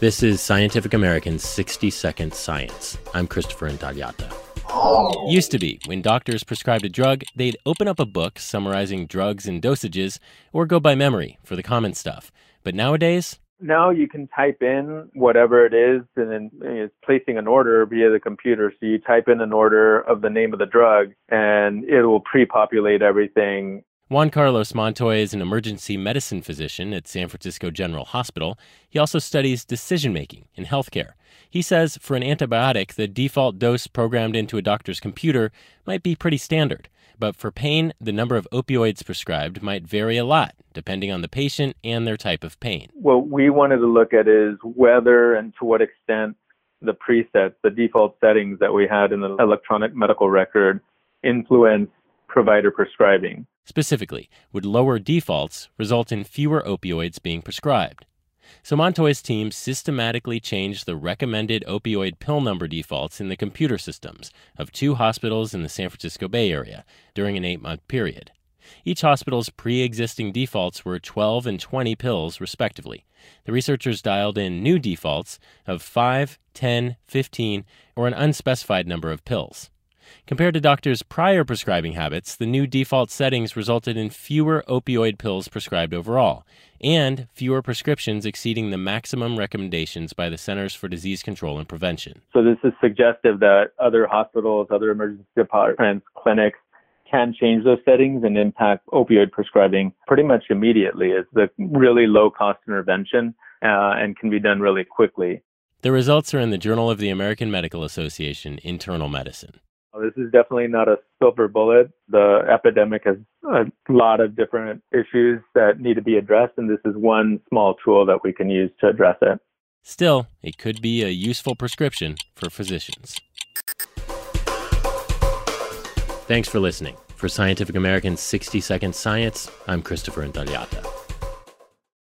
This is Scientific American's 60-Second Science. I'm Christopher Intagliata. Used to be, when doctors prescribed a drug, they'd open up a book summarizing drugs and dosages, or go by memory for the common stuff. But nowadays, now you can type in whatever it is, and then it's placing an order via the computer. So you type in an order of the name of the drug, and it will pre-populate everything. Juan Carlos Montoya is an emergency medicine physician at San Francisco General Hospital. He also studies decision-making in healthcare. He says for an antibiotic, the default dose programmed into a doctor's computer might be pretty standard. But for pain, the number of opioids prescribed might vary a lot, depending on the patient and their type of pain. What we wanted to look at is whether and to what extent the presets, the default settings that we had in the electronic medical record, influence provider prescribing. Specifically, would lower defaults result in fewer opioids being prescribed? So Montoya's team systematically changed the recommended opioid pill number defaults in the computer systems of 2 hospitals in the San Francisco Bay Area during an 8-month period. Each hospital's pre-existing defaults were 12 and 20 pills, respectively. The researchers dialed in new defaults of 5, 10, 15, or an unspecified number of pills. Compared to doctors' prior prescribing habits, the new default settings resulted in fewer opioid pills prescribed overall, and fewer prescriptions exceeding the maximum recommendations by the Centers for Disease Control and Prevention. So this is suggestive that other hospitals, other emergency departments, clinics can change those settings and impact opioid prescribing pretty much immediately. It's a really low-cost intervention and can be done really quickly. The results are in the Journal of the American Medical Association, Internal Medicine. This is definitely not a silver bullet. The epidemic has a lot of different issues that need to be addressed, and this is one small tool that we can use to address it. Still, it could be a useful prescription for physicians. Thanks for listening. For Scientific American's 60-Second Science, I'm Christopher Intagliata.